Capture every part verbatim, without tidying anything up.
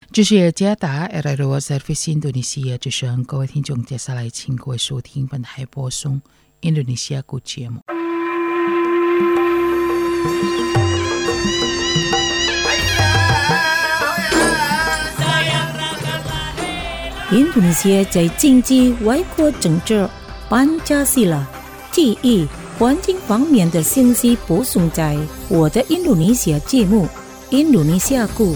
这是加达 R R O Service Indonesia 之声，各位听众，接下来请各位收听本台播送印度尼西亚国节目。 印度尼西亚在经济、外交、政治、班加西拉、体育、环境方面的信息播送在我的印度尼西亚节目《印度尼西亚故》。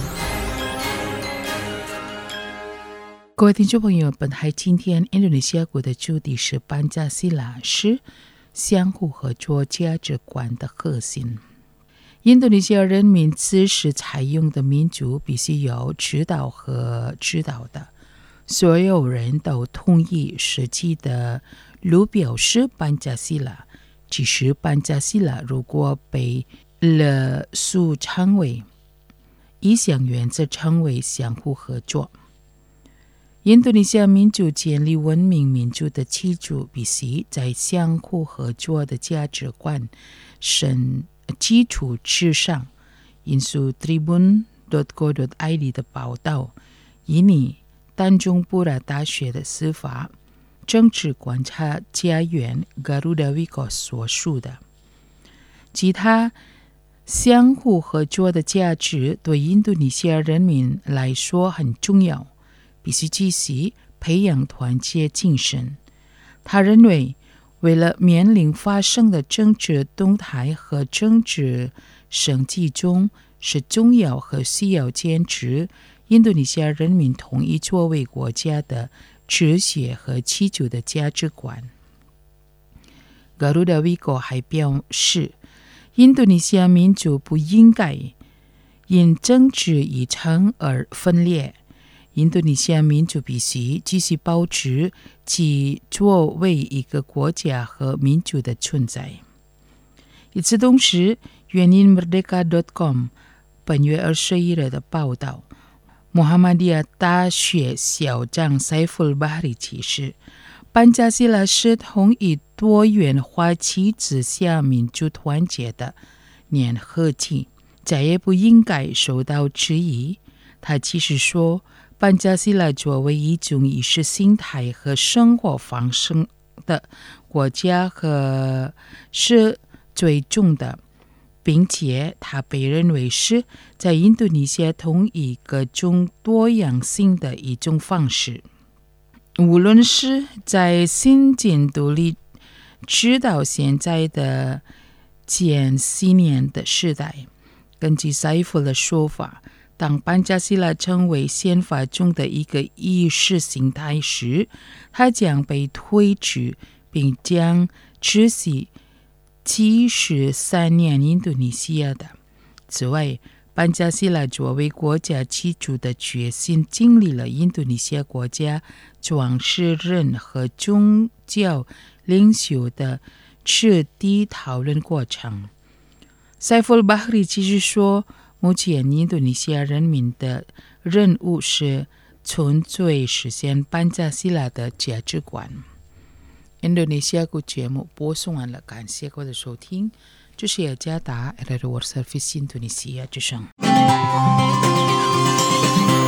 各位听众朋友，本台今天印度尼西亚国的主题是班加西拉，是相互合作价值观的核心。印度尼西亚人民自始采用的民主必须有指导和指导的，所有人都同意实际的路标是班加西拉。其实班加西拉如果被了俗称为一项原则，称为相互合作。印度尼西亚民主建立文明民主的基础必须在相互合作的价值观上基础之上。引述 tribun 点 co 点 I D 的报道，以你丹中布拉大学的司法政治观察家员 Garuda Wiko 所述的，其他相互合作的价值对印度尼西亚人民来说很重要，必须继续培养团结精神。他认为，为了面临发生的政治动态和政治生计中，是重要和需要坚持印度尼西亚人民统一作为国家的秩序和基础的价值观。Garuda Wiko 还表示，印度尼西亚民族不应该因政治议程而分裂。印度尼西亚民族必须继续保持其作为一个国家和民族的存在。与此同时，原因 Merdeka 点 com 本月二十一日的报道，穆罕默迪亚大学校长 Saiful Bahri 启示，班加西拉是统一多元化体制下民主团结的粘合剂，再也不应该受到质疑。他其实说，班加西拉作为一种意识形态和生活方式的国家和是最重的，并且它被认为是在印度尼西亚统一各种多样性的一种方式。无论是在新建独立直到现在的前几年的时代，根据赛夫的说法，当班加西拉成为宪法中的一个意识形态时，它将被推迟，并将持续七十三年印度尼西亚的。此外，班加西拉作为国家基础的决心，经历了印度尼西亚国家创始人和宗教领袖的彻底讨论过程。Saiful Bahri 其实说，目前印度尼西亚人民的任务是纯粹实现班加西拉的价值观。印度尼西亚国节目播送完了，感谢各位的收听。这是雅加达 R R O Service Indonesia 之声。